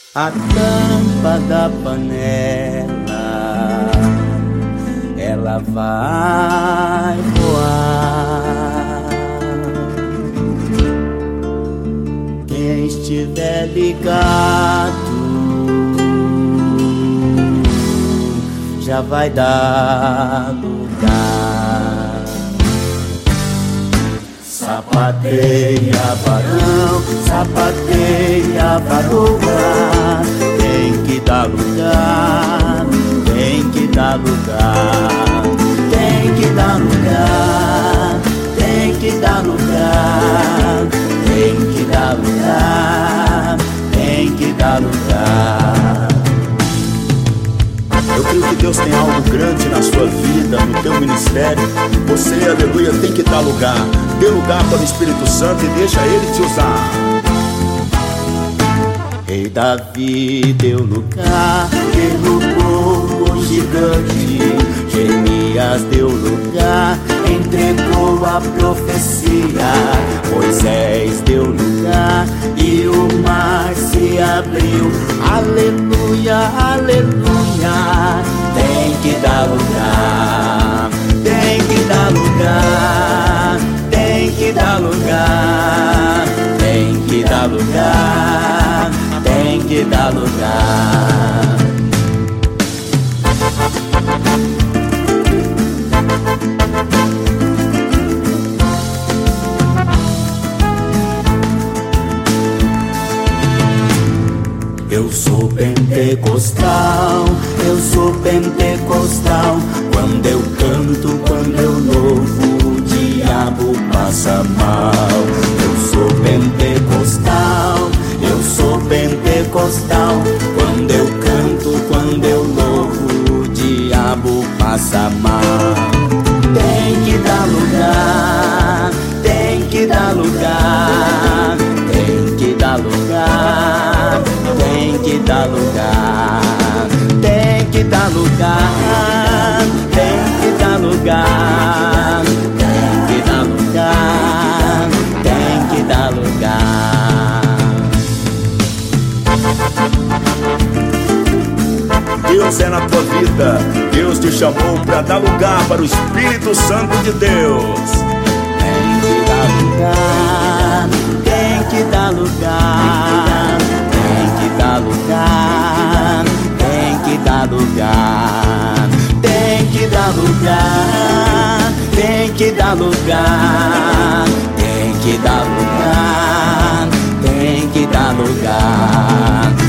A tampa da panela, ela vai voar. Quem estiver ligado já vai dar lugar. Sapateia, varão, sapateia, varoa. Tem que dar lugar, tem que dar lugar. Tem que dar lugar, tem que dar lugar. Tem que dar lugar, tem que dar lugar. Eu creio que Deus tem algo grande na sua vida, no teu ministério. Você, aleluia, tem que dar lugar. Dê lugar para o Espírito Santo e deixa Ele te usar. Rei Davi deu lugar, derrubou o gigante. Jeremias deu lugar, entregou a profecia. Moisés deu lugar e o mar se abriu. Aleluia, aleluia. Tem que dar lugar, tem que dar lugar. Tem que dar lugar, tem que dar lugar. Tem que dar lugar. Eu sou pentecostal, eu sou pentecostal. Quando eu canto, quando eu louvo, o diabo passa mal. Eu sou pentecostal, eu sou pentecostal. Quando eu canto, quando eu louvo, o diabo passa mal. Tem que dar lugar, tem que dar lugar. Tem que dar lugar, tem que dar lugar. Tem que dar lugar, tem que dar lugar. Tem que dar lugar, tem que dar lugar. Deus é na tua vida. Deus te chamou para dar lugar para o Espírito Santo de Deus. Tem que dar lugar, tem que dar lugar. Tem que dar lugar, tem que dar lugar. Tem que dar lugar, tem que dar lugar. Tem que dar lugar, tem que dar lugar.